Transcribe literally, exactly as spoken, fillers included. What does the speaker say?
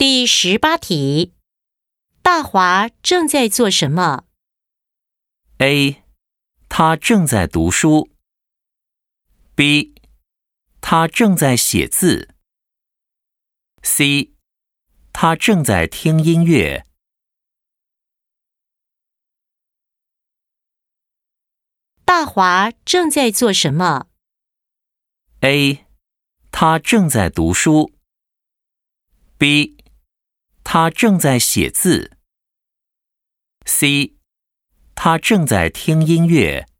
第十八题，大华正在做什么？ A. 他正在读书。 B. 他正在写字。 C. 他正在听音乐。 大华正在做什么？ A. 他正在读书。 B. 他正在写字。 C. 他正在听音乐。